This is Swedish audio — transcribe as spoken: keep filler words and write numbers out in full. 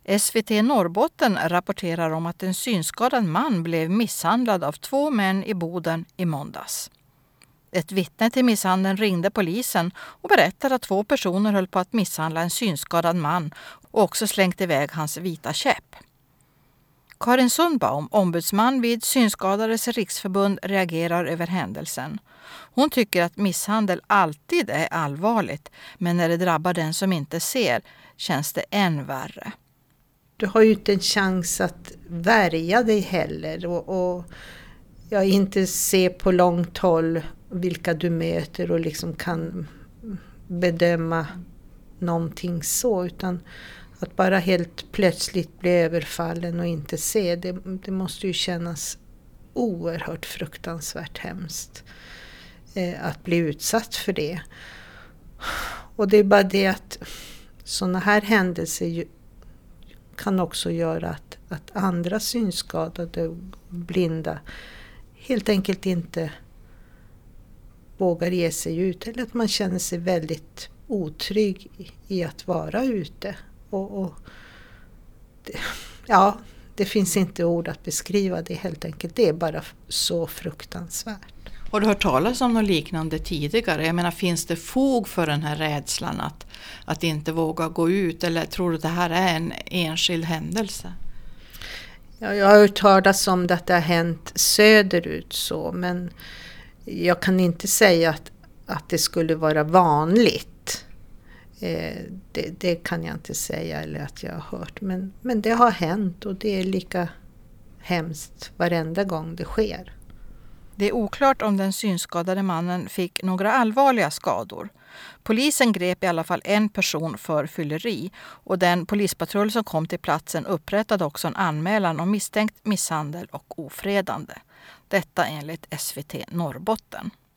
S V T Norrbotten rapporterar om att en synskadad man blev misshandlad av två män i Boden i måndags. Ett vittne till misshandeln ringde polisen och berättade att två personer höll på att misshandla en synskadad man och också slängt iväg hans vita käpp. Karin Sundbaum, ombudsman vid Synskadades riksförbund, reagerar över händelsen. Hon tycker att misshandel alltid är allvarligt, men när det drabbar den som inte ser känns det än värre. Du har ju inte en chans att värja dig heller och, och jag inte se på långt håll vilka du möter och liksom kan bedöma någonting så, utan att bara helt plötsligt bli överfallen och inte se, det, det måste ju kännas oerhört fruktansvärt hemskt eh, att bli utsatt för det. Och det är bara det att sådana här händelser ju, kan också göra att, att andra synskadade och blinda helt enkelt inte vågar ge sig ut, eller att man känner sig väldigt otrygg i, i att vara ute. Och, och det, ja, det finns inte ord att beskriva det helt enkelt. Det är bara så fruktansvärt. Har du hört talas om något liknande tidigare? Jag menar, finns det fog för den här rädslan att, att inte våga gå ut? Eller tror du att det här är en enskild händelse? Ja, jag har hört talas om att det har hänt söderut så, men jag kan inte säga att, att det skulle vara vanligt. Eh, det, det kan jag inte säga eller att jag har hört. Men, men det har hänt och det är lika hemskt varenda gång det sker. Det är oklart om den synskadade mannen fick några allvarliga skador. Polisen grep i alla fall en person för fylleri och den polispatrull som kom till platsen upprättade också en anmälan om misstänkt misshandel och ofredande. Detta enligt S V T Norrbotten.